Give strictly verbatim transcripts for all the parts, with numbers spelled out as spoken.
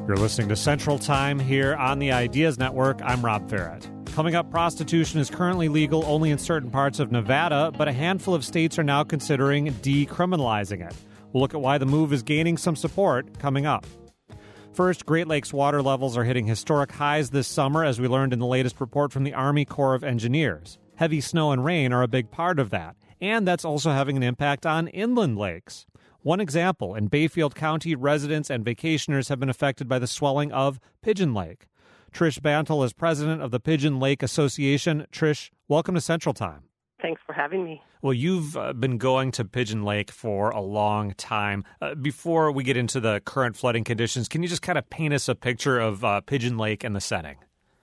You're listening to Central Time here on the Ideas Network. I'm Rob Farrett. Coming up, prostitution is currently legal only in certain parts of Nevada, but a handful of states are now considering decriminalizing it. We'll look at why the move is gaining some support coming up. First, Great Lakes water levels are hitting historic highs this summer, as we learned in the latest report from the Army Corps of Engineers. Heavy snow and rain are a big part of that, and that's also having an impact on inland lakes. One example, in Bayfield County, residents and vacationers have been affected by the swelling of Pigeon Lake. Trish Bantle is president of the Pigeon Lake Association. Trish, welcome to Central Time. Thanks for having me. Well, you've uh, been going to Pigeon Lake for a long time. Uh, before we get into the current flooding conditions, can you just kind of paint us a picture of uh, Pigeon Lake and the setting?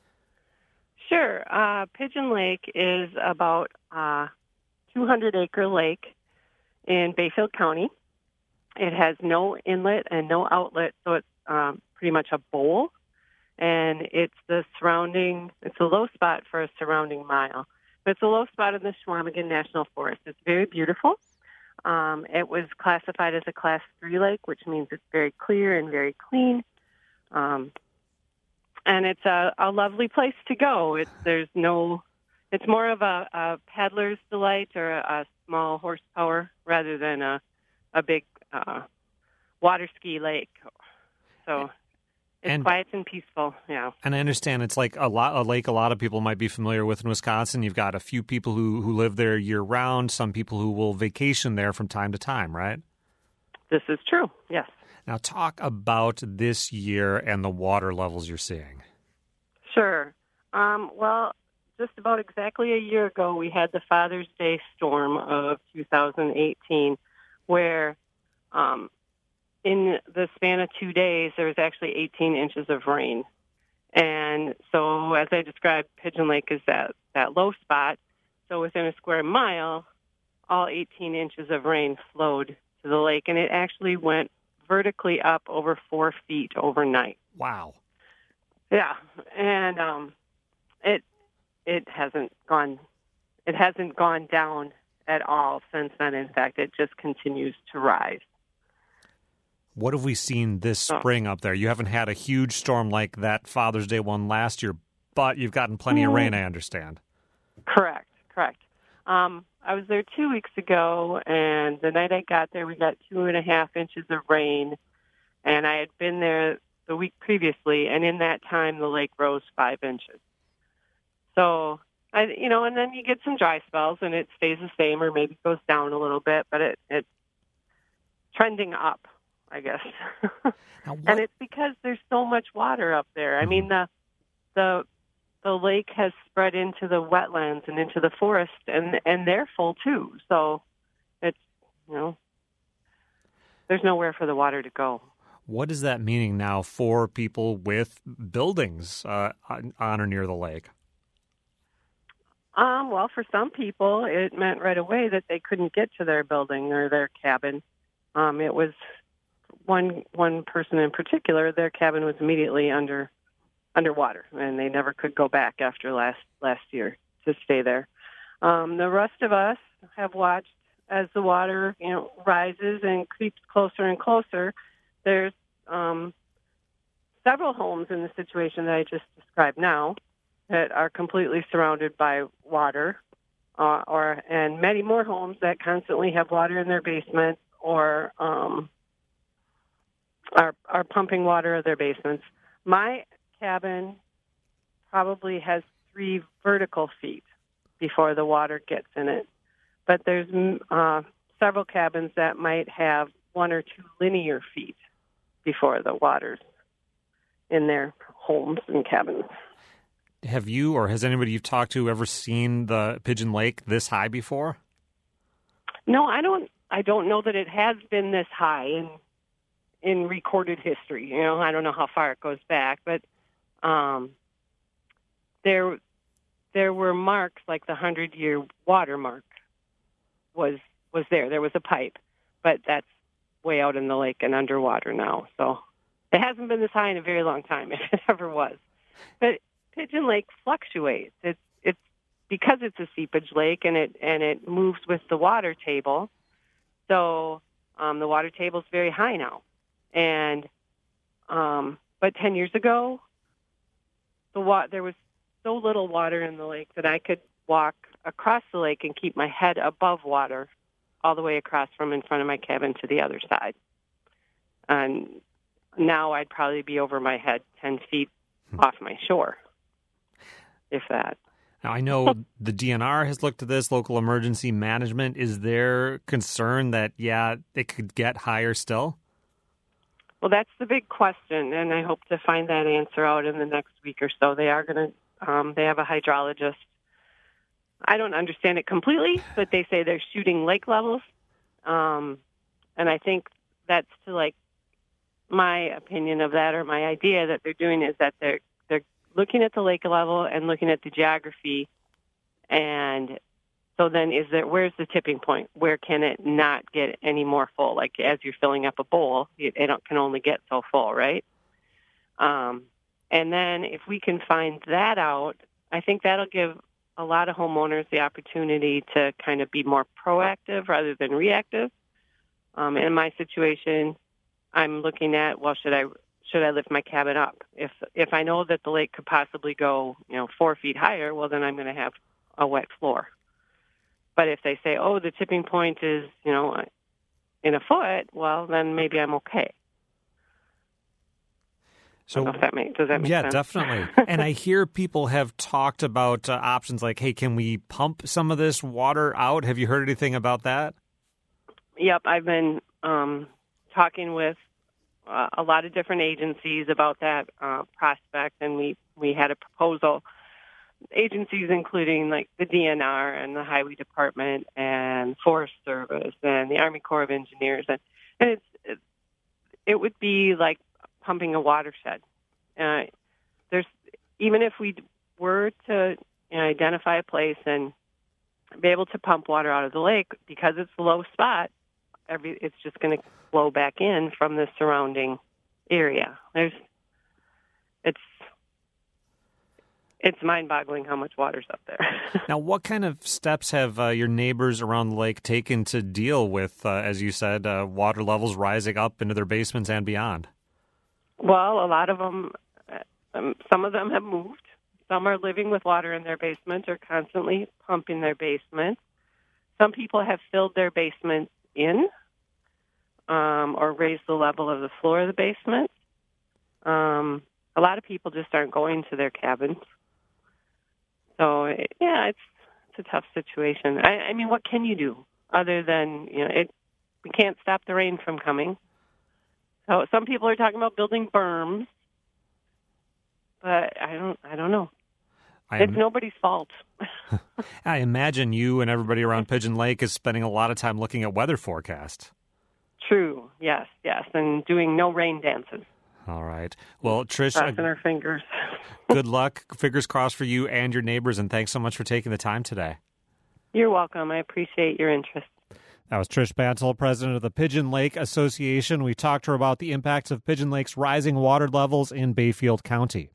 Sure. Uh, Pigeon Lake is about a two hundred acre lake in Bayfield County. It has no inlet and no outlet, so it's um, pretty much a bowl. And it's the surrounding, it's a low spot for a surrounding mile. But it's a low spot in the Chequamegon National Forest. It's very beautiful. Um, it was classified as a Class three lake, which means it's very clear and very clean. Um, and it's a, a lovely place to go. It's, there's no, it's more of a, a paddler's delight or a, a small horsepower rather than a, a big uh, water ski lake. So it's and, quiet and peaceful, yeah. And I understand it's like a lot a lake a lot of people might be familiar with in Wisconsin. You've got a few people who, who live there year-round, some people who will vacation there from time to time, right? This is true, yes. Now talk about this year and the water levels you're seeing. Sure. Um, well, just about exactly a year ago, we had the Father's Day storm of two thousand eighteen, where um, in the span of two days, there was actually eighteen inches of rain. And so, as I described, Pigeon Lake is that, that low spot. So within a square mile, all eighteen inches of rain flowed to the lake, and it actually went vertically up over four feet overnight. Wow. Yeah, and um, it it hasn't gone it hasn't gone down at all since then. In fact, it just continues to rise. What have we seen this spring up there? You haven't had a huge storm like that Father's Day one last year, but you've gotten plenty of rain, I understand. Correct, correct. Um, I was there two weeks ago, and the night I got there, we got two and a half inches of rain, and I had been there the week previously, and in that time, the lake rose five inches. So, I, you know, and then you get some dry spells, and it stays the same, or maybe goes down a little bit, but it, it's trending up, I guess. And it's because there's so much water up there. I mean, the the the lake has spread into the wetlands and into the forest, and and they're full too. So it's, you know, there's nowhere for the water to go. What is that meaning now for people with buildings uh, on or near the lake? Um, well, for some people, it meant right away that they couldn't get to their building or their cabin. Um, it was one one person in particular, their cabin was immediately under underwater, and they never could go back after last last year to stay there. Um, the rest of us have watched as the water, you know, rises and creeps closer and closer. There's um, several homes in the situation that I just described now that are completely surrounded by water, uh, or and many more homes that constantly have water in their basement or um, are are pumping water in their basements. My cabin probably has three vertical feet before the water gets in it, but there's uh, several cabins that might have one or two linear feet before the water's in their homes and cabins. Have you or has anybody you've talked to ever seen the Pigeon Lake this high before? No, I don't. I don't know that it has been this high in in recorded history. You know, I don't know how far it goes back, but um, there there were marks like the hundred-year water mark was was there. There was a pipe, but that's way out in the lake and underwater now. So it hasn't been this high in a very long time, if it ever was. But Pigeon Lake fluctuates. It's it's because it's a seepage lake and it and it moves with the water table. So um, the water table is very high now, and um, but ten years ago, the wa- there was so little water in the lake that I could walk across the lake and keep my head above water all the way across from in front of my cabin to the other side. And now I'd probably be over my head ten feet off my shore, if that. Now, I know the D N R has looked at this, local emergency management. Is there concern that, yeah, it could get higher still? Well, that's the big question, and I hope to find that answer out in the next week or so. They are going to, um, they have a hydrologist. I don't understand it completely, but they say they're shooting lake levels. Um, and I think that's to, like, my opinion of that, or my idea that they're doing is that they're they're looking at the lake level and looking at the geography, and so then is there where's the tipping point? Where can it not get any more full? Like as you're filling up a bowl, it, it can only get so full, right? Um, and then if we can find that out, I think that'll give a lot of homeowners the opportunity to kind of be more proactive rather than reactive. Um, in my situation, I'm looking at, well, should I should I lift my cabin up? If if I know that the lake could possibly go, you know, four feet higher, well, then I'm going to have a wet floor. But if they say, oh, the tipping point is, you know, in a foot, well, then maybe I'm okay. So, I don't know if that make, does that make yeah, sense? Yeah, definitely. And I hear people have talked about uh, options like, hey, can we pump some of this water out? Have you heard anything about that? Yep, I've been um, talking with uh, a lot of different agencies about that uh, prospect, and we, we had a proposal. Agencies including like the D N R and the Highway Department and Forest Service and the Army Corps of Engineers, and, and it's it, it would be like pumping a watershed. Uh, there's even if we were to you know, identify a place and be able to pump water out of the lake, because it's a low spot, every it's just going to flow back in from the surrounding area. There's it's. It's mind-boggling how much water's up there. Now, what kind of steps have uh, your neighbors around the lake taken to deal with, uh, as you said, uh, water levels rising up into their basements and beyond? Well, a lot of them, um, some of them have moved. Some are living with water in their basement or constantly pumping their basement. Some people have filled their basements in um, or raised the level of the floor of the basement. Um, a lot of people just aren't going to their cabins. So, yeah, it's it's a tough situation. I, I mean, what can you do other than, you know, it? We can't stop the rain from coming. So some people are talking about building berms, but I don't I don't know. I it's am, nobody's fault. I imagine you and everybody around Pigeon Lake is spending a lot of time looking at weather forecasts. True, yes, yes, and doing no rain dances. All right. Well, Trish, crossing our fingers. Good luck. Fingers crossed for you and your neighbors, and thanks so much for taking the time today. You're welcome. I appreciate your interest. That was Trish Bantle, president of the Pigeon Lake Association. We talked to her about the impacts of Pigeon Lake's rising water levels in Bayfield County.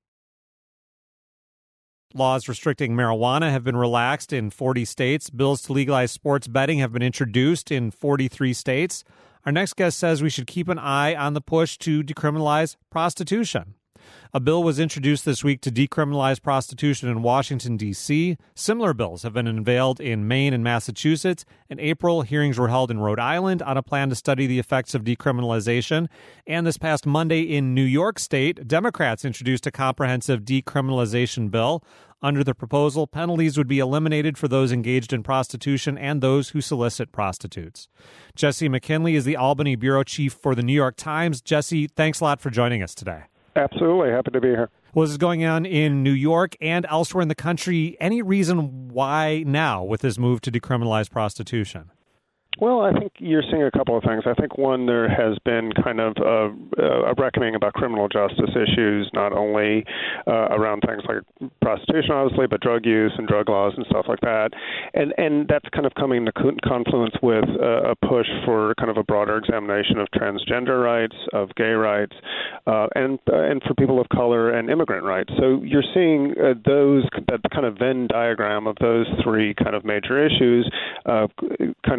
Laws restricting marijuana have been relaxed in forty states. Bills to legalize sports betting have been introduced in forty-three states. Our next guest says we should keep an eye on the push to decriminalize prostitution. A bill was introduced this week to decriminalize prostitution in Washington, D C Similar bills have been unveiled in Maine and Massachusetts. In April, hearings were held in Rhode Island on a plan to study the effects of decriminalization. And this past Monday in New York State, Democrats introduced a comprehensive decriminalization bill. Under the proposal, penalties would be eliminated for those engaged in prostitution and those who solicit prostitutes. Jesse McKinley is the Albany bureau chief for the New York Times. Jesse, thanks a lot for joining us today. Absolutely. Happy to be here. Well, this is going on in New York and elsewhere in the country. Any reason why now with this move to decriminalize prostitution? Well, I think you're seeing a couple of things. I think, one, there has been kind of a, a reckoning about criminal justice issues, not only uh, around things like prostitution, obviously, but drug use and drug laws and stuff like that. And and that's kind of coming to confluence with uh, a push for kind of a broader examination of transgender rights, of gay rights, uh, and uh, and for people of color and immigrant rights. So you're seeing uh, those, that kind of Venn diagram of those three kind of major issues uh, kind of coming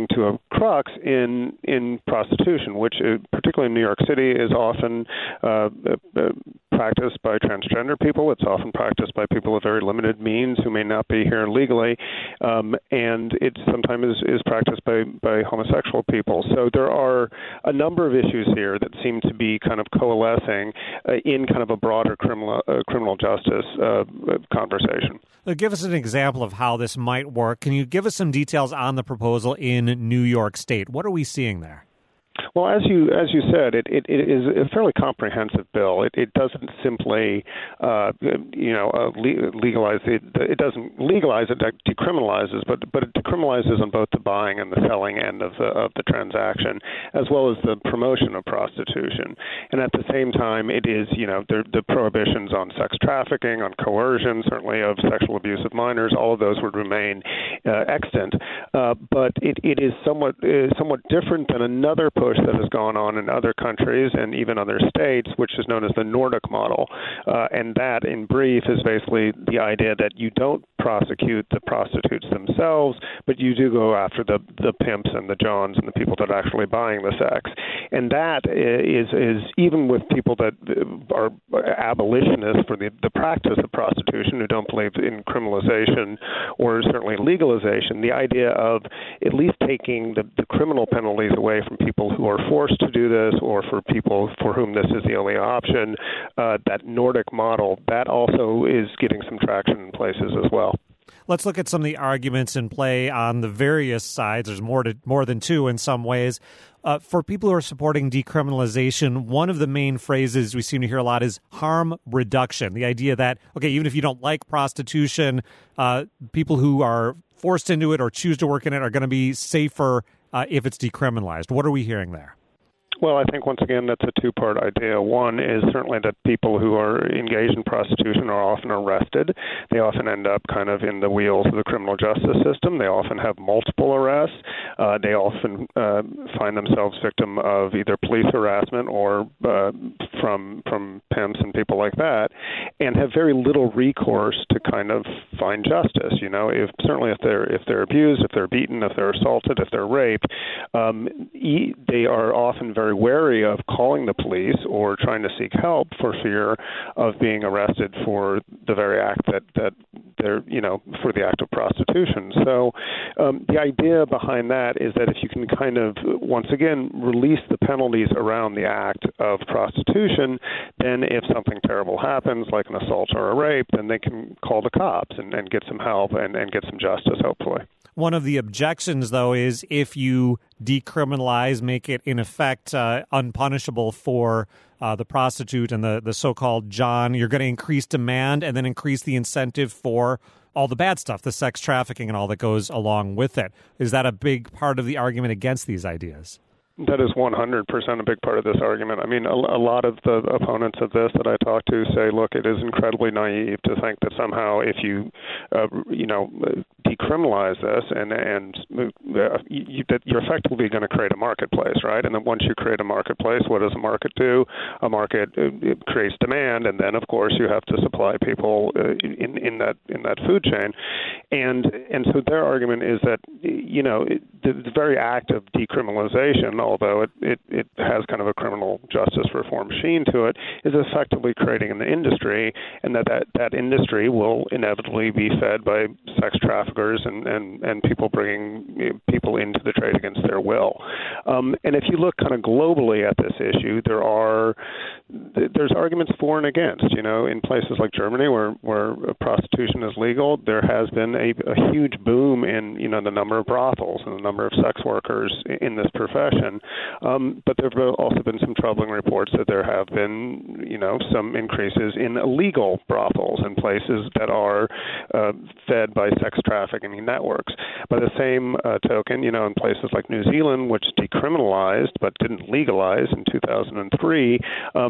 getting to a crux in in prostitution, which, uh, particularly in New York City, is often uh, uh, practiced by transgender people. It's often practiced by people with very limited means who may not be here legally, um, and it sometimes is, is practiced by, by homosexual people. So there are a number of issues here that seem to be kind of coalescing uh, in kind of a broader criminal uh, criminal justice uh, conversation. Give us an example of how this might work. Can you give us some details on the proposal in New York State? What are we seeing there? Well, as you as you said, it, it, it is a fairly comprehensive bill. It, it doesn't simply, uh, you know, uh, legalize it. It doesn't legalize it, decriminalizes, but but it decriminalizes on both the buying and the selling end of the of the transaction, as well as the promotion of prostitution. And at the same time, it is, you know, the, the prohibitions on sex trafficking, on coercion, certainly of sexual abuse of minors. All of those would remain uh, extant. Uh, but it, it is somewhat uh, somewhat different than another push that has gone on in other countries and even other states, which is known as the Nordic model. Uh, and that, in brief, is basically the idea that you don't prosecute the prostitutes themselves, but you do go after the, the pimps and the Johns and the people that are actually buying the sex. And that is, is even with people that are abolitionists for the, the practice of prostitution, who don't believe in criminalization or certainly legalization, the idea of at least taking the, the criminal penalties away from people who are forced to do this or for people for whom this is the only option, uh, that Nordic model, that also is getting some traction in places as well. Let's look at some of the arguments in play on the various sides. There's more to more than two in some ways. Uh, for people who are supporting decriminalization, one of the main phrases we seem to hear a lot is harm reduction. The idea that, okay, even if you don't like prostitution, uh, people who are forced into it or choose to work in it are going to be safer uh, if it's decriminalized. What are we hearing there? Well, I think, once again, that's a two-part idea. One is certainly that people who are engaged in prostitution are often arrested. They often end up kind of in the wheels of the criminal justice system. They often have multiple arrests. Uh, they often uh, find themselves victim of either police harassment or uh, from from pimps and people like that, and have very little recourse to kind of find justice. You know, if certainly if they're if they're abused, if they're beaten, if they're assaulted, if they're raped, um, e- they are often very wary of calling the police or trying to seek help for fear of being arrested for the very act that, that they're, you know, for the act of prostitution. So um, the idea behind that is that if you can kind of, once again, release the penalties around the act of prostitution, then if something terrible happens, like an assault or a rape, then they can call the cops and, and get some help and, and get some justice, hopefully. One of the objections, though, is if you decriminalize, make it, in effect, uh, unpunishable for uh, the prostitute and the, the so-called John, you're going to increase demand and then increase the incentive for all the bad stuff, the sex trafficking and all that goes along with it. Is that a big part of the argument against these ideas? That is one hundred percent a big part of this argument. I mean, a, a lot of the opponents of this that I talk to say, look, it is incredibly naive to think that somehow if you, uh, you know, decriminalize this and and uh, you, that you're effectively going to create a marketplace, right? And then once you create a marketplace, what does a market do? A market uh, it creates demand, and then of course you have to supply people uh, in in that in that food chain, and and so their argument is that, you know, it, the, the very act of decriminalization, although it, it, it has kind of a criminal justice reform sheen to it, is effectively creating an industry, and that, that, that industry will inevitably be fed by sex traffickers and, and, and people bringing people into the trade against their will. Um, and if you look kind of globally at this issue, there are there's arguments for and against. You know, in places like Germany, where, where prostitution is legal, there has been a, a huge boom in, you know, the number of brothels and the number of sex workers in this profession. Um, but there have also been some troubling reports that there have been, you know, some increases in illegal brothels in places that are uh, fed by sex trafficking networks. By the same uh, token, you know, in places like New Zealand, which decriminalized but didn't legalize in two thousand three, um,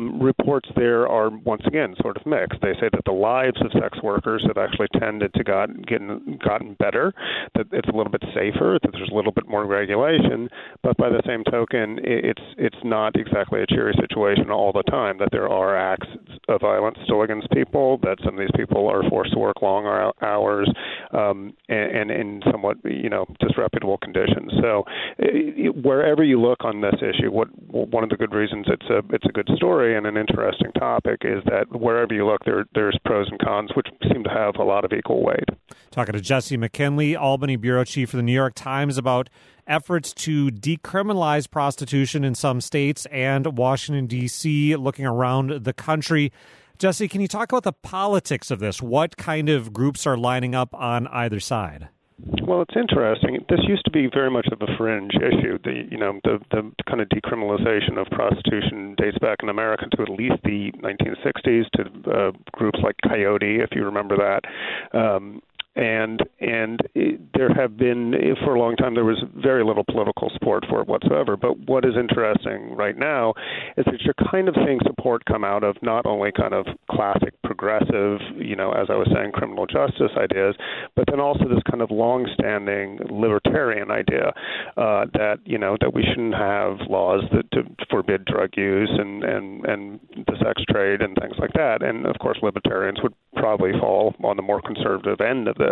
um, reports there are, once again, sort of mixed. They say that the lives of sex workers have actually tended to got, gotten, gotten better, that it's a little bit safer, that there's a little bit more regulation, but by the same token, it's it's not exactly a cheery situation all the time, that there are acts of violence still against people, that some of these people are forced to work long hours um, and, and in somewhat, you know, disreputable conditions. So it, wherever you look on this issue, what one of the good reasons it's a it's a good story and an interesting topic is that wherever you look, there there's pros and cons, which seem to have a lot of equal weight. Talking to Jesse McKinley, Albany bureau chief for the New York Times, about efforts to decriminalize prostitution in some states and Washington, D C, looking around the country. Jesse, can you talk about the politics of this? What kind of groups are lining up on either side? Well, it's interesting. This used to be very much of a fringe issue. The you know the the kind of decriminalization of prostitution dates back in America to at least the nineteen sixties, to uh, groups like Coyote, if you remember that. Um, And and it, there have been, for a long time, there was very little political support for it whatsoever. But what is interesting right now is that you're kind of seeing support come out of not only kind of classic progressive, you know, as I was saying, criminal justice ideas, but then also this kind of long-standing libertarian idea uh, that, you know, that we shouldn't have laws that to forbid drug use and, and, and the sex trade and things like that. And, of course, libertarians would probably fall on the more conservative end of this.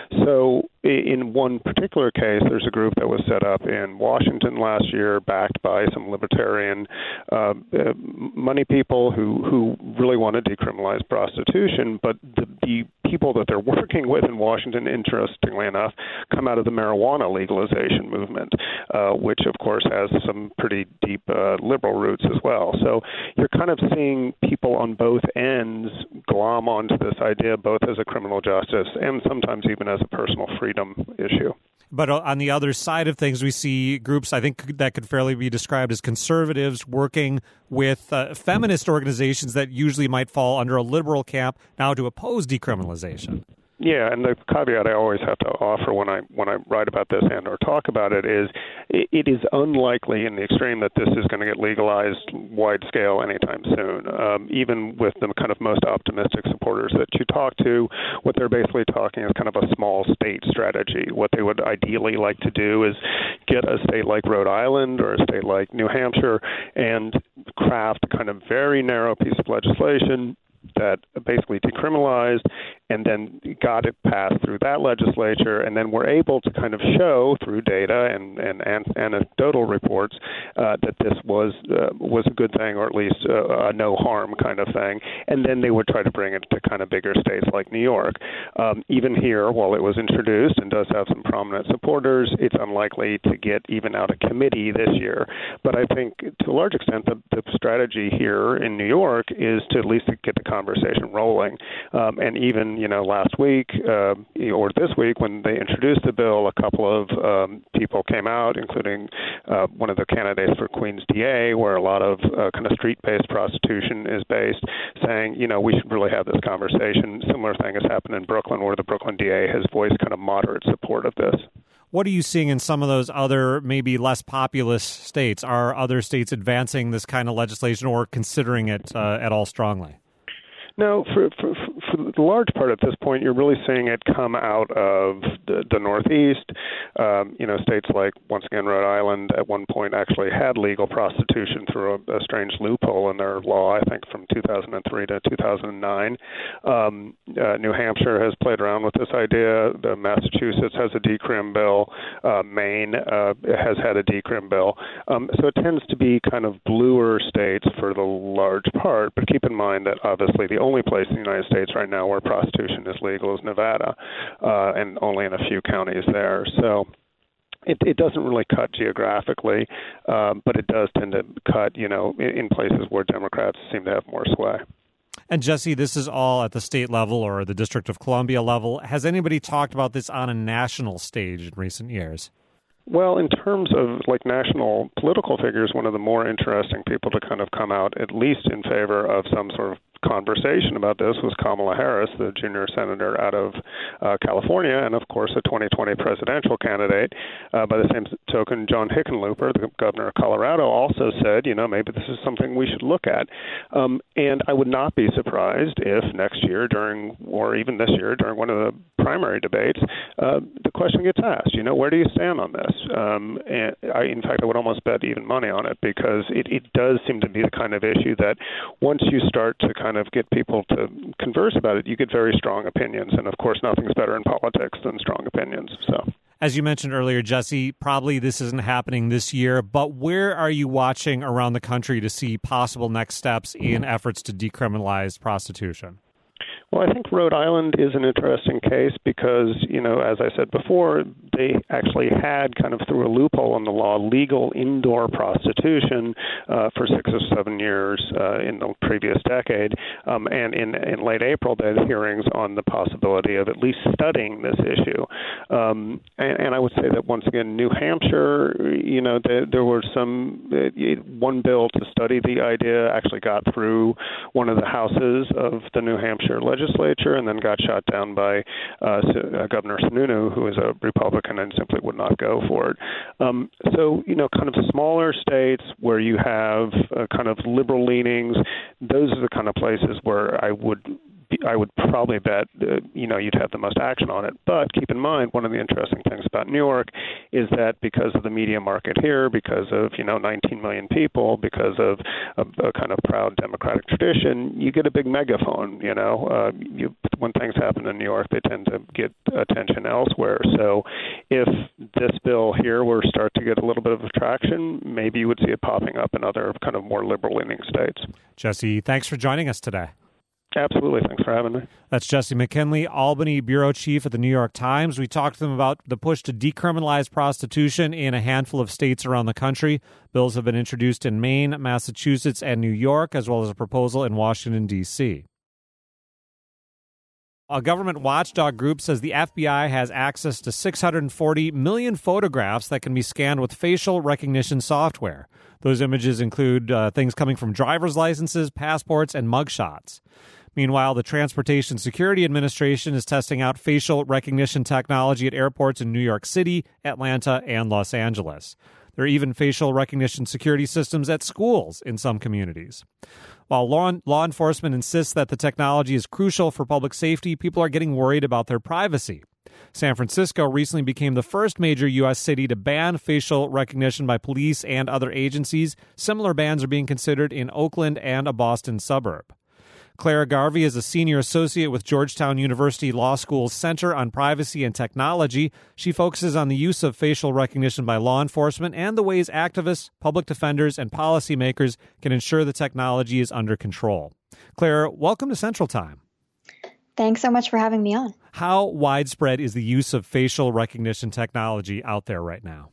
So in one particular case, there's a group that was set up in Washington last year, backed by some libertarian uh, uh, money people who, who really want to decriminalize prostitution. But the, the people that they're working with in Washington, interestingly enough, come out of the marijuana legalization movement, uh, which, of course, has some pretty deep uh, liberal roots as well. So you're kind of seeing people on both ends glom onto this idea, both as a criminal justice and sometimes even as a personal freedom issue. But on the other side of things, we see groups, I think, that could fairly be described as conservatives working with uh, feminist organizations that usually might fall under a liberal camp now to oppose decriminalization. Yeah, and the caveat I always have to offer when I when I write about this and or talk about it is it, it is unlikely in the extreme that this is going to get legalized wide scale anytime soon. Um, even with the kind of most optimistic supporters that you talk to, what they're basically talking is kind of a small state strategy. What they would ideally like to do is get a state like Rhode Island or a state like New Hampshire and craft a kind of very narrow piece of legislation that basically decriminalized and then got it passed through that legislature, and then we're able to kind of show through data and, and, and anecdotal reports uh, that this was uh, was a good thing, or at least uh, a no harm kind of thing, and then they would try to bring it to kind of bigger states like New York. Um, even here, while it was introduced and does have some prominent supporters, it's unlikely to get even out of committee this year. But I think to a large extent the, the strategy here in New York is to at least get the conversation rolling, um, and even you know, last week uh, or this week when they introduced the bill, a couple of um, people came out, including uh, one of the candidates for Queens D A, where a lot of uh, kind of street-based prostitution is based, saying, you know, we should really have this conversation. Similar thing has happened in Brooklyn, where the Brooklyn D A has voiced kind of moderate support of this. What are you seeing in some of those other, maybe less populous states? Are other states advancing this kind of legislation or considering it uh, at all strongly? No, for, for, for the large part at this point, you're really seeing it come out of the, the Northeast. Um, you know, states like, once again, Rhode Island at one point actually had legal prostitution through a, a strange loophole in their law, I think from two thousand three to two thousand nine. Um, uh, New Hampshire has played around with this idea. The Massachusetts has a decrim bill. Uh, Maine uh, has had a decrim bill. Um, so it tends to be kind of bluer states for the large part, but keep in mind that obviously the only place in the United States right now where prostitution is legal is Nevada, uh, and only in a few counties there. So it, it doesn't really cut geographically, um, but it does tend to cut, you know, in, in places where Democrats seem to have more sway. And Jesse, this is all at the state level or the District of Columbia level. Has anybody talked about this on a national stage in recent years? Well, in terms of like national political figures, one of the more interesting people to kind of come out, at least in favor of some sort of conversation about this was Kamala Harris, the junior senator out of uh, California, and of course a twenty twenty presidential candidate. Uh, by the same token, John Hickenlooper, the governor of Colorado, also said, you know, maybe this is something we should look at. Um, and I would not be surprised if next year during, or even this year during one of the primary debates, uh, the question gets asked, you know, where do you stand on this? Um, and I, in fact, I would almost bet even money on it, because it, it does seem to be the kind of issue that once you start to kind of get people to converse about it, you get very strong opinions. And of course, nothing's better in politics than strong opinions. So, as you mentioned earlier, Jesse, probably this isn't happening this year, but where are you watching around the country to see possible next steps in efforts to decriminalize prostitution? Well, I think Rhode Island is an interesting case because, you know, as I said before, they actually had kind of through a loophole in the law legal indoor prostitution uh, for six or seven years uh, in the previous decade. Um, and in, in late April, they had hearings on the possibility of at least studying this issue. Um, and, and I would say that once again, New Hampshire, you know, there, there were some, uh, one bill to study the idea actually got through one of the houses of the New Hampshire legislature and then got shot down by uh, Governor Sununu, who is a Republican and simply would not go for it. Um, so, you know, kind of smaller states where you have uh, kind of liberal leanings, those are the kind of places where I would I would probably bet, uh, you know, you'd have the most action on it. But keep in mind, one of the interesting things about New York is that because of the media market here, because of, you know, nineteen million people, because of a, a kind of proud democratic tradition, you get a big megaphone, you know. Uh, you, when things happen in New York, they tend to get attention elsewhere. So if this bill here were to start to get a little bit of traction, maybe you would see it popping up in other kind of more liberal-leaning states. Jesse, thanks for joining us today. Absolutely. Thanks for having me. That's Jesse McKinley, Albany bureau chief at the New York Times. We talked to them about the push to decriminalize prostitution in a handful of states around the country. Bills have been introduced in Maine, Massachusetts, and New York, as well as a proposal in Washington, D C A government watchdog group says the F B I has access to six hundred forty million photographs that can be scanned with facial recognition software. Those images include uh, things coming from driver's licenses, passports, and mugshots. Meanwhile, the Transportation Security Administration is testing out facial recognition technology at airports in New York City, Atlanta, and Los Angeles. There are even facial recognition security systems at schools in some communities. While law, law enforcement insists that the technology is crucial for public safety, people are getting worried about their privacy. San Francisco recently became the first major U S city to ban facial recognition by police and other agencies. Similar bans are being considered in Oakland and a Boston suburb. Clara Garvey is a senior associate with Georgetown University Law School's Center on Privacy and Technology. She focuses on the use of facial recognition by law enforcement and the ways activists, public defenders, and policymakers can ensure the technology is under control. Clara, welcome to Central Time. Thanks so much for having me on. How widespread is the use of facial recognition technology out there right now?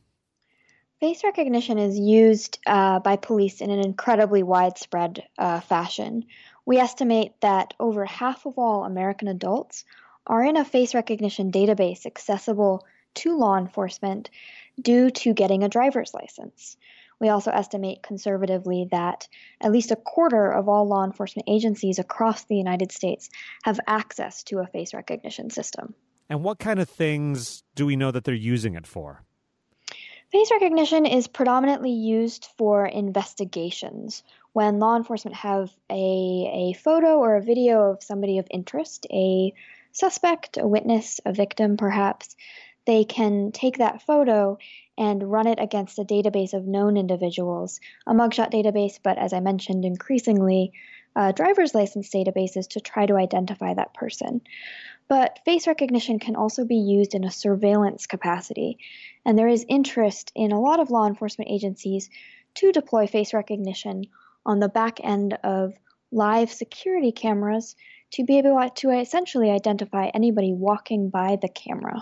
Face recognition is used uh, by police in an incredibly widespread uh, fashion. We estimate that over half of all American adults are in a face recognition database accessible to law enforcement due to getting a driver's license. We also estimate conservatively that at least a quarter of all law enforcement agencies across the United States have access to a face recognition system. And what kind of things do we know that they're using it for? Face recognition is predominantly used for investigations. When law enforcement have a, a photo or a video of somebody of interest, a suspect, a witness, a victim perhaps, they can take that photo and run it against a database of known individuals, a mugshot database, but as I mentioned, increasingly uh, driver's license databases to try to identify that person. But face recognition can also be used in a surveillance capacity, and there is interest in a lot of law enforcement agencies to deploy face recognition on the back end of live security cameras to be able to essentially identify anybody walking by the camera.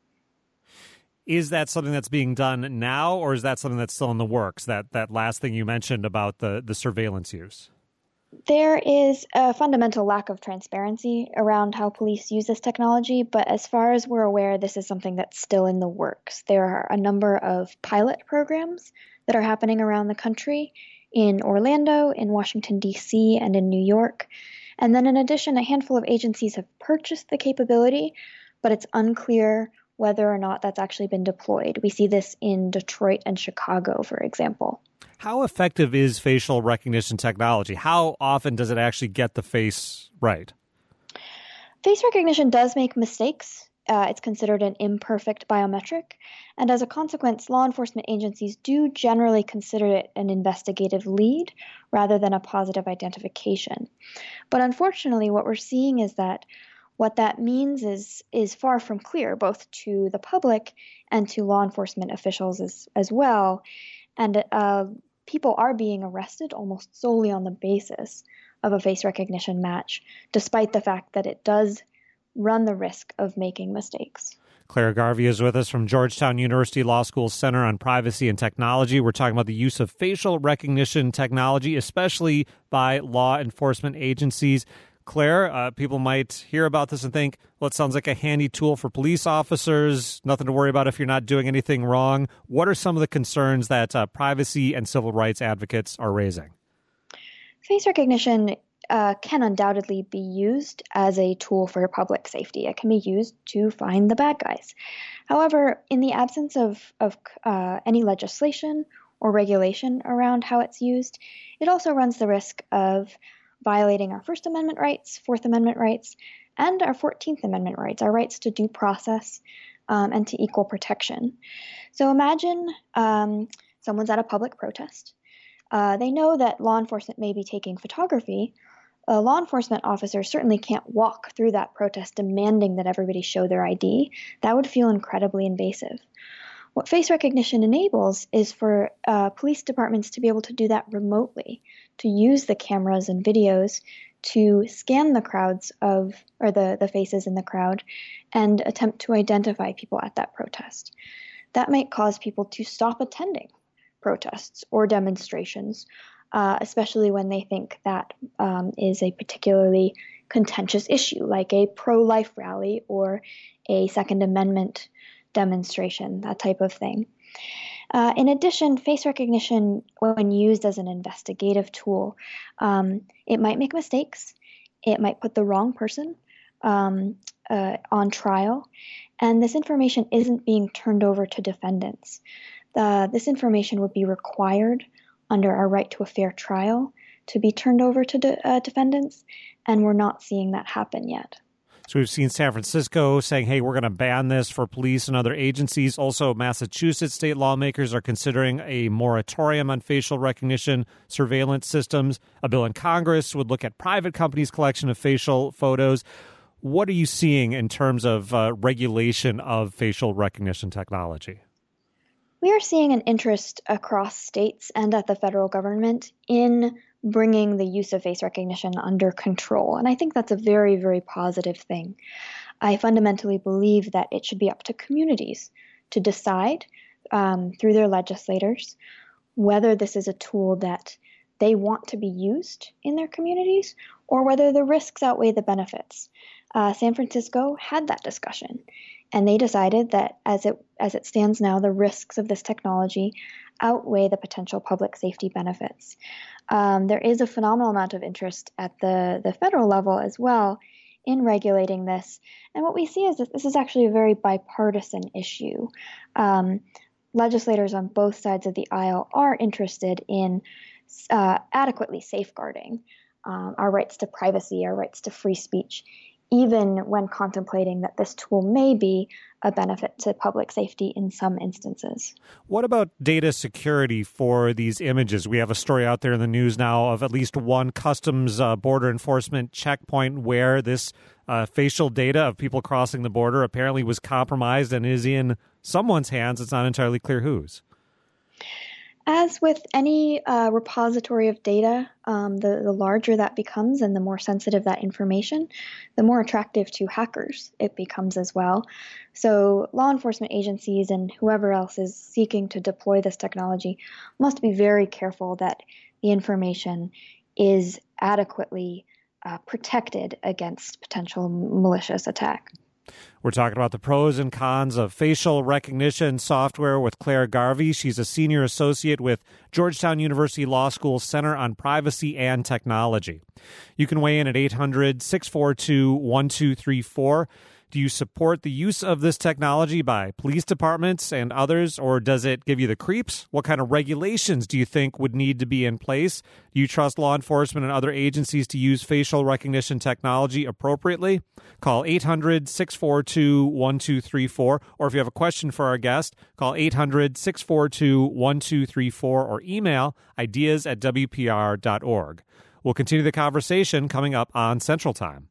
Is that something that's being done now, or is that something that's still in the works, that, that last thing you mentioned about the, the surveillance use? There is a fundamental lack of transparency around how police use this technology, but as far as we're aware, this is something that's still in the works. There are a number of pilot programs that are happening around the country in Orlando, in Washington, D C, and in New York. And then in addition, a handful of agencies have purchased the capability, but it's unclear whether or not that's actually been deployed. We see this in Detroit and Chicago, for example. How effective is facial recognition technology? How often does it actually get the face right? Face recognition does make mistakes. Uh, it's considered an imperfect biometric. And as a consequence, law enforcement agencies do generally consider it an investigative lead rather than a positive identification. But unfortunately, what we're seeing is that what that means is is far from clear, both to the public and to law enforcement officials as, as well. And uh, people are being arrested almost solely on the basis of a face recognition match, despite the fact that it does run the risk of making mistakes. Claire Garvey is with us from Georgetown University Law School Center on Privacy and Technology. We're talking about the use of facial recognition technology, especially by law enforcement agencies. Claire, uh, people might hear about this and think, well, it sounds like a handy tool for police officers, nothing to worry about if you're not doing anything wrong. What are some of the concerns that uh, privacy and civil rights advocates are raising? Face recognition uh, can undoubtedly be used as a tool for public safety. It can be used to find the bad guys. However, in the absence of, of uh, any legislation or regulation around how it's used, it also runs the risk of violating our First Amendment rights, Fourth Amendment rights, and our Fourteenth Amendment rights, our rights to due process um, and to equal protection. So imagine um, someone's at a public protest. Uh, they know that law enforcement may be taking photography. A law enforcement officer certainly can't walk through that protest demanding that everybody show their I D. That would feel incredibly invasive. What face recognition enables is for uh, police departments to be able to do that remotely, to use the cameras and videos to scan the crowds of, or the, the faces in the crowd, and attempt to identify people at that protest. That might cause people to stop attending protests or demonstrations, uh, especially when they think that um, is a particularly contentious issue, like a pro-life rally or a Second Amendment demonstration, that type of thing. Uh, in addition, face recognition, when used as an investigative tool, um, it might make mistakes. It might put the wrong person um, uh, on trial, and this information isn't being turned over to defendants. Uh, this information would be required under our right to a fair trial to be turned over to de- uh, defendants, and we're not seeing that happen yet. So we've seen San Francisco saying, hey, we're going to ban this for police and other agencies. Also, Massachusetts state lawmakers are considering a moratorium on facial recognition surveillance systems. A bill in Congress would look at private companies' collection of facial photos. What are you seeing in terms of uh, regulation of facial recognition technology? We are seeing an interest across states and at the federal government in bringing the use of face recognition under control. And I think that's a very, very positive thing. I fundamentally believe that it should be up to communities to decide um, through their legislators whether this is a tool that they want to be used in their communities or whether the risks outweigh the benefits. Uh, San Francisco had that discussion, and they decided that as it as it stands now, the risks of this technology outweigh the potential public safety benefits. Um, there is a phenomenal amount of interest at the, the federal level as well in regulating this. And what we see is that this is actually a very bipartisan issue. Um, legislators on both sides of the aisle are interested in uh, adequately safeguarding um, our rights to privacy, our rights to free speech, even when contemplating that this tool may be a benefit to public safety in some instances. What about data security for these images? We have a story out there in the news now of at least one Customs uh, border enforcement checkpoint where this uh, facial data of people crossing the border apparently was compromised and is in someone's hands. It's not entirely clear whose. As with any uh, repository of data, um, the, the larger that becomes and the more sensitive that information, the more attractive to hackers it becomes as well. So law enforcement agencies and whoever else is seeking to deploy this technology must be very careful that the information is adequately uh, protected against potential malicious attack. We're talking about the pros and cons of facial recognition software with Claire Garvey. She's a senior associate with Georgetown University Law School Center on Privacy and Technology. You can weigh in at eight hundred, six four two, one two three four. Do you support the use of this technology by police departments and others, or does it give you the creeps? What kind of regulations do you think would need to be in place? Do you trust law enforcement and other agencies to use facial recognition technology appropriately? Call eight hundred, six four two, one two three four, or if you have a question for our guest, call eight hundred, six four two, one two three four or email ideas at w p r dot org. We'll continue the conversation coming up on Central Time.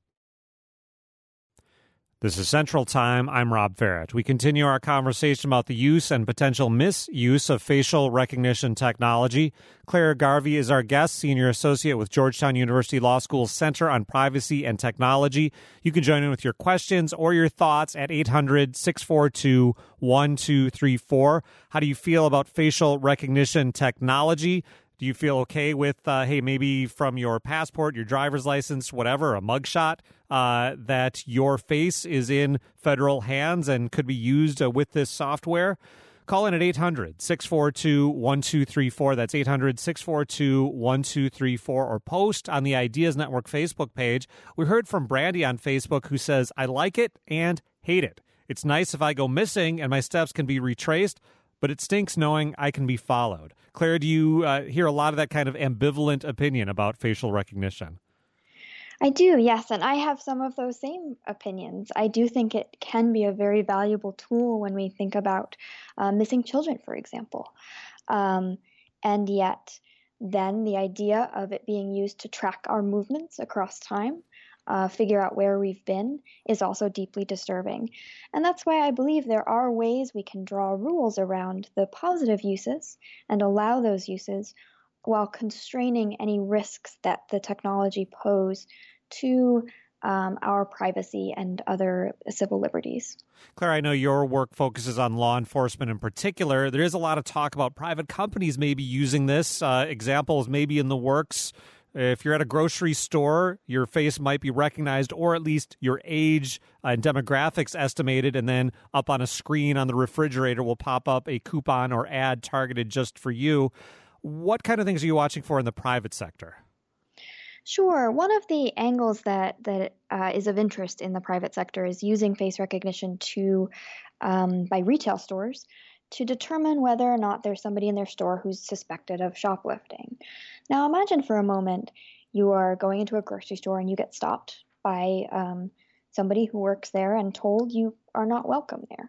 This is Central Time. I'm Rob Ferret. We continue our conversation about the use and potential misuse of facial recognition technology. Claire Garvey is our guest, senior associate with Georgetown University Law School Center on Privacy and Technology. You can join in with your questions or your thoughts at eight hundred, six four two, one two three four. How do you feel about facial recognition technology? Do you feel okay with, uh, hey, maybe from your passport, your driver's license, whatever, a mugshot, uh, that your face is in federal hands and could be used uh, with this software? Call in at eight hundred, six four two, one two three four. That's eight hundred, six four two, one two three four. Or post on the Ideas Network Facebook page. We heard from Brandy on Facebook who says, I like it and hate it. It's nice if I go missing and my steps can be retraced, but it stinks knowing I can be followed. Claire, do you uh, hear a lot of that kind of ambivalent opinion about facial recognition? I do, yes, and I have some of those same opinions. I do think it can be a very valuable tool when we think about uh, missing children, for example. Um, and yet, then the idea of it being used to track our movements across time, Uh, figure out where we've been, is also deeply disturbing. And that's why I believe there are ways we can draw rules around the positive uses and allow those uses while constraining any risks that the technology pose to um, our privacy and other civil liberties. Claire, I know your work focuses on law enforcement in particular. There is a lot of talk about private companies maybe using this. Uh, examples maybe in the works. If you're at a grocery store, your face might be recognized, or at least your age and demographics estimated, and then up on a screen on the refrigerator will pop up a coupon or ad targeted just for you. What kind of things are you watching for in the private sector? Sure. One of the angles that that uh, is of interest in the private sector is using face recognition to um, by retail stores to determine whether or not there's somebody in their store who's suspected of shoplifting. Now, imagine for a moment you are going into a grocery store and you get stopped by um, somebody who works there and told you are not welcome there.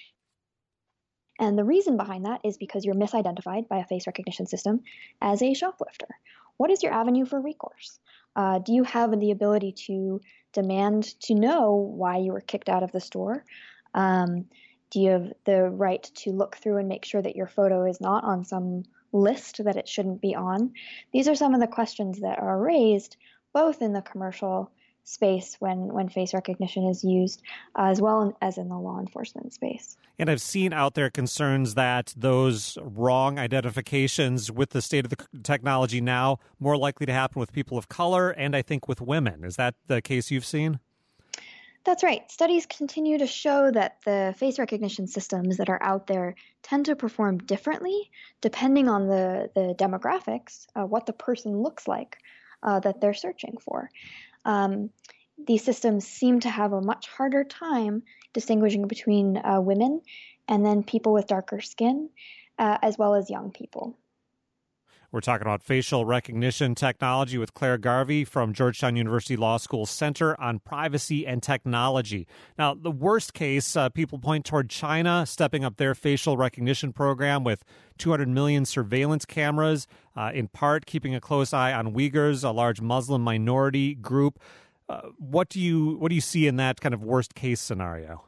And the reason behind that is because you're misidentified by a face recognition system as a shoplifter. What is your avenue for recourse? Uh, do you have the ability to demand to know why you were kicked out of the store? Um, Do you have the right to look through and make sure that your photo is not on some list that it shouldn't be on? These are some of the questions that are raised both in the commercial space when, when face recognition is used, uh, as well as in the law enforcement space. And I've seen out there concerns that those wrong identifications with the state of the technology now more likely to happen with people of color and I think with women. Is that the case you've seen? That's right. Studies continue to show that the face recognition systems that are out there tend to perform differently depending on the, the demographics, uh, what the person looks like uh, that they're searching for. Um, these systems seem to have a much harder time distinguishing between uh, women and then people with darker skin, uh, as well as young people. We're talking about facial recognition technology with Claire Garvey from Georgetown University Law School Center on Privacy and Technology. Now, the worst case, uh, people point toward China stepping up their facial recognition program with two hundred million surveillance cameras, uh, in part keeping a close eye on Uyghurs, a large Muslim minority group. Uh, what do you what do you see in that kind of worst case scenario?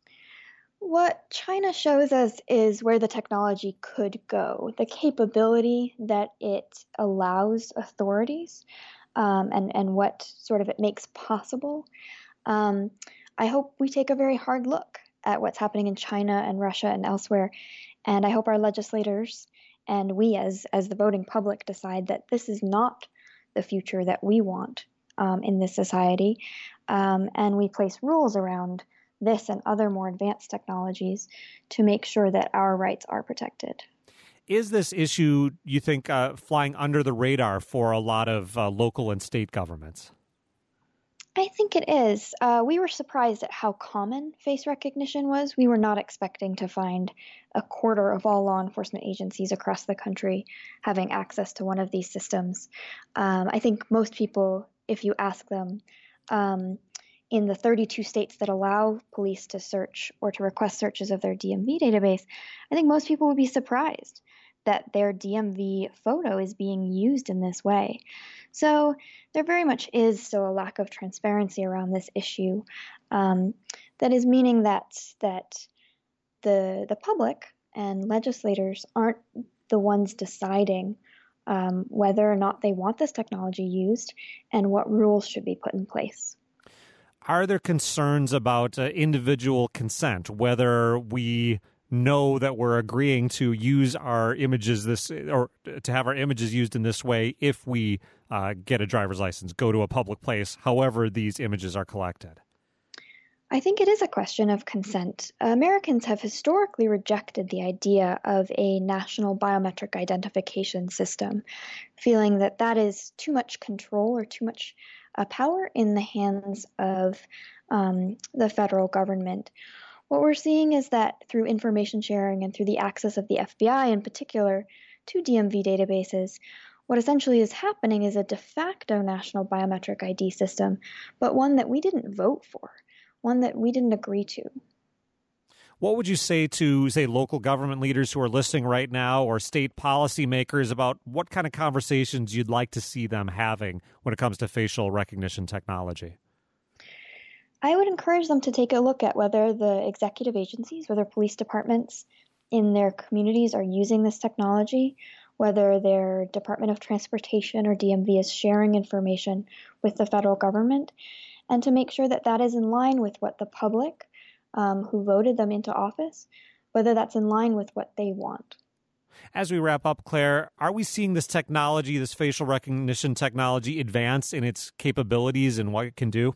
What China shows us is where the technology could go, the capability that it allows authorities, um, and, and what sort of it makes possible. Um, I hope we take a very hard look at what's happening in China and Russia and elsewhere, and I hope our legislators and we as, as the voting public decide that this is not the future that we want um, in this society, um, and we place rules around this and other more advanced technologies to make sure that our rights are protected. Is this issue, you think, uh, flying under the radar for a lot of uh, local and state governments? I think it is. Uh, we were surprised at how common face recognition was. We were not expecting to find a quarter of all law enforcement agencies across the country having access to one of these systems. Um, I think most people, if you ask them, um, in the thirty-two states that allow police to search or to request searches of their D M V database, I think most people would be surprised that their D M V photo is being used in this way. So there very much is still a lack of transparency around this issue. Um, that is meaning that that the the public and legislators aren't the ones deciding um, whether or not they want this technology used and what rules should be put in place. Are there concerns about uh, individual consent, whether we know that we're agreeing to use our images this or to have our images used in this way if we uh, get a driver's license, go to a public place, however these images are collected? I think it is a question of consent. Americans have historically rejected the idea of a national biometric identification system, feeling that that is too much control or too much uh, power in the hands of um, the federal government. What we're seeing is that through information sharing and through the access of the F B I in particular to D M V databases, what essentially is happening is a de facto national biometric I D system, but one that we didn't vote for, one that we didn't agree to. What would you say to, say, local government leaders who are listening right now or state policymakers about what kind of conversations you'd like to see them having when it comes to facial recognition technology? I would encourage them to take a look at whether the executive agencies, whether police departments in their communities are using this technology, whether their Department of Transportation or D M V is sharing information with the federal government, and to make sure that that is in line with what the public um, who voted them into office, whether that's in line with what they want. As we wrap up, Claire, are we seeing this technology, this facial recognition technology, advance in its capabilities and what it can do?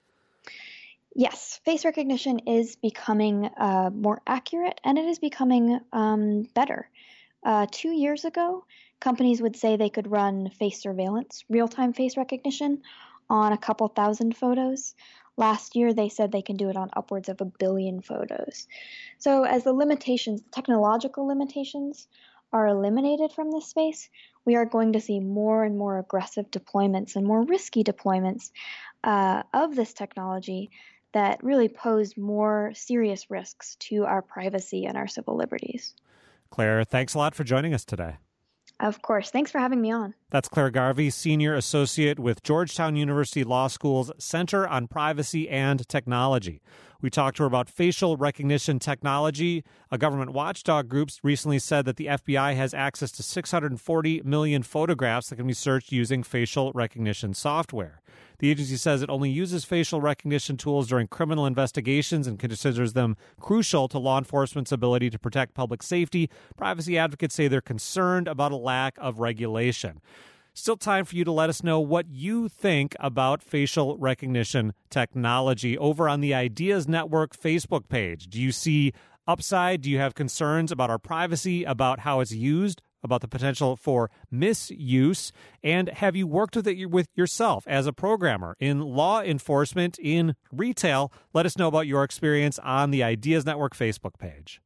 Yes, face recognition is becoming uh, more accurate and it is becoming um, better. Uh, two years ago, companies would say they could run face surveillance, real-time face recognition, on a couple thousand photos. Last year, they said they can do it on upwards of a billion photos. So as the limitations, the technological limitations, are eliminated from this space, we are going to see more and more aggressive deployments and more risky deployments uh, of this technology that really pose more serious risks to our privacy and our civil liberties. Claire, thanks a lot for joining us today. Of course. Thanks for having me on. That's Claire Garvey, Senior Associate with Georgetown University Law School's Center on Privacy and Technology. We talked to her about facial recognition technology. A government watchdog group recently said that the F B I has access to six hundred forty million photographs that can be searched using facial recognition software. The agency says it only uses facial recognition tools during criminal investigations and considers them crucial to law enforcement's ability to protect public safety. Privacy advocates say they're concerned about a lack of regulation. Still time for you to let us know what you think about facial recognition technology over on the Ideas Network Facebook page. Do you see upside? Do you have concerns about our privacy, about how it's used, about the potential for misuse? And have you worked with it with yourself as a programmer in law enforcement, in retail? Let us know about your experience on the Ideas Network Facebook page.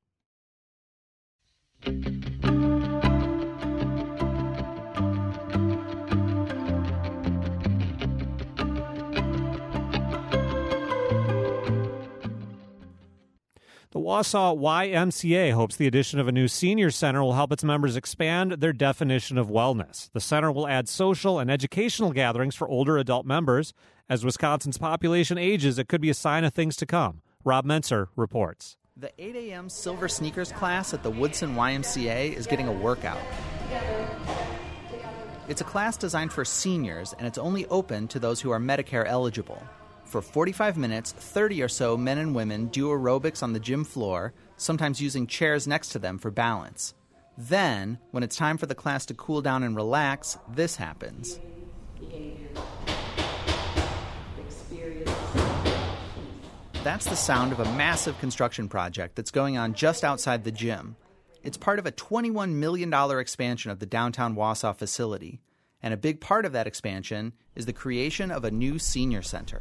The Wausau Y M C A hopes the addition of a new senior center will help its members expand their definition of wellness. The center will add social and educational gatherings for older adult members. As Wisconsin's population ages, it could be a sign of things to come. Rob Mentzer reports. The eight a.m. Silver Sneakers class at the Woodson Y M C A is getting a workout. It's a class designed for seniors, and it's only open to those who are Medicare eligible. For forty-five minutes, thirty or so men and women do aerobics on the gym floor, sometimes using chairs next to them for balance. Then, when it's time for the class to cool down and relax, this happens. That's the sound of a massive construction project that's going on just outside the gym. It's part of a twenty-one million dollars expansion of the downtown Wausau facility. And a big part of that expansion is the creation of a new senior center.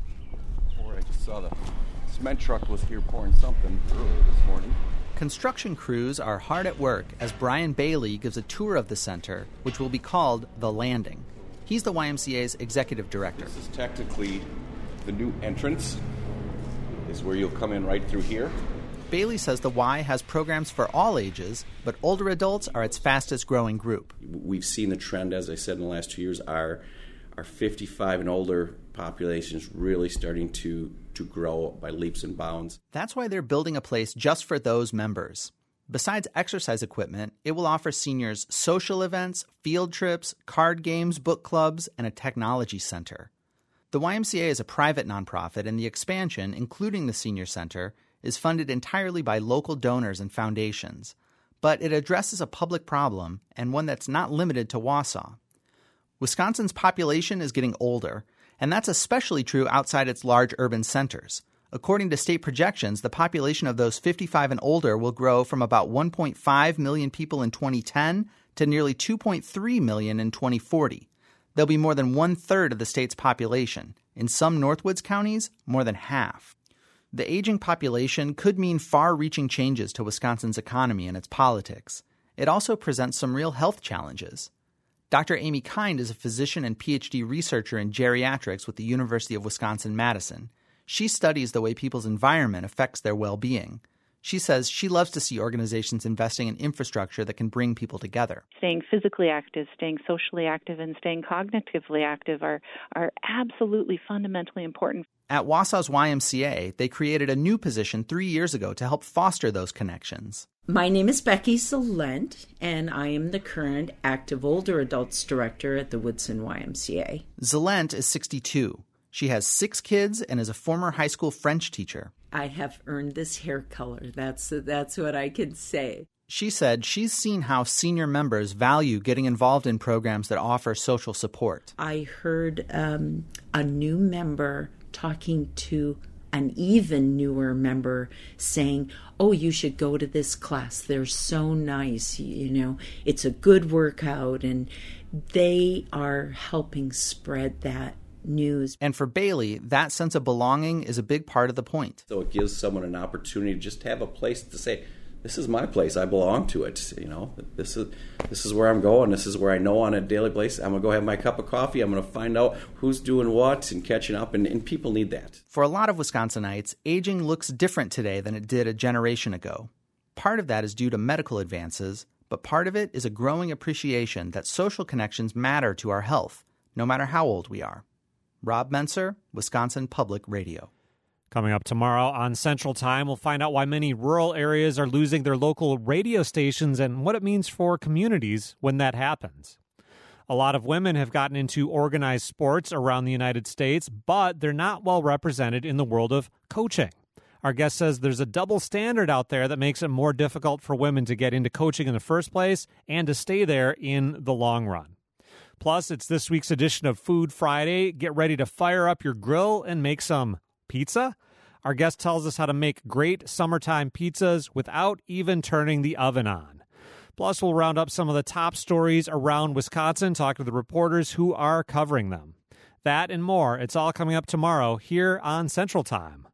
Boy, I just saw the cement truck was here pouring something earlier this morning. Construction crews are hard at work as Brian Bailey gives a tour of the center, which will be called The Landing. He's the Y M C A's executive director. This is technically the new entrance. This is where you'll come in right through here. Bailey says the Y has programs for all ages, but older adults are its fastest growing group. We've seen the trend, as I said, in the last two years, our, our fifty-five and older population is really starting to, to grow by leaps and bounds. That's why they're building a place just for those members. Besides exercise equipment, it will offer seniors social events, field trips, card games, book clubs, and a technology center. The Y M C A is a private nonprofit, and the expansion, including the senior center, is funded entirely by local donors and foundations. But it addresses a public problem, and one that's not limited to Wausau. Wisconsin's population is getting older, and that's especially true outside its large urban centers. According to state projections, the population of those fifty-five and older will grow from about one point five million people in twenty ten to nearly two point three million in twenty forty. They'll be more than one-third of the state's population. In some Northwoods counties, more than half. The aging population could mean far-reaching changes to Wisconsin's economy and its politics. It also presents some real health challenges. Doctor Amy Kind is a physician and P H D researcher in geriatrics with the University of Wisconsin-Madison. She studies the way people's environment affects their well-being. She says she loves to see organizations investing in infrastructure that can bring people together. Staying physically active, staying socially active, and staying cognitively active are, are absolutely fundamentally important. At Wausau's Y M C A, they created a new position three years ago to help foster those connections. My name is Becky Zalent, and I am the current active older adults director at the Woodson Y M C A. Zalent is sixty-two. She has six kids and is a former high school French teacher. I have earned this hair color. That's that's what I can say. She said she's seen how senior members value getting involved in programs that offer social support. I heard um, a new member talking to an even newer member saying, oh, you should go to this class. They're so nice. You know, it's a good workout. And they are helping spread that news. And for Bailey, that sense of belonging is a big part of the point. So it gives someone an opportunity to just have a place to say, this is my place. I belong to it. You know, this is this is where I'm going. This is where I know on a daily basis I'm going to go have my cup of coffee. I'm going to find out who's doing what and catching up, and, and people need that. For a lot of Wisconsinites, aging looks different today than it did a generation ago. Part of that is due to medical advances, but part of it is a growing appreciation that social connections matter to our health, no matter how old we are. Rob Menser, Wisconsin Public Radio. Coming up tomorrow on Central Time, we'll find out why many rural areas are losing their local radio stations and what it means for communities when that happens. A lot of women have gotten into organized sports around the United States, but they're not well represented in the world of coaching. Our guest says there's a double standard out there that makes it more difficult for women to get into coaching in the first place and to stay there in the long run. Plus, it's this week's edition of Food Friday. Get ready to fire up your grill and make some pizza. Our guest tells us how to make great summertime pizzas without even turning the oven on. Plus, we'll round up some of the top stories around Wisconsin, talk to the reporters who are covering them. That and more, it's all coming up tomorrow here on Central Time.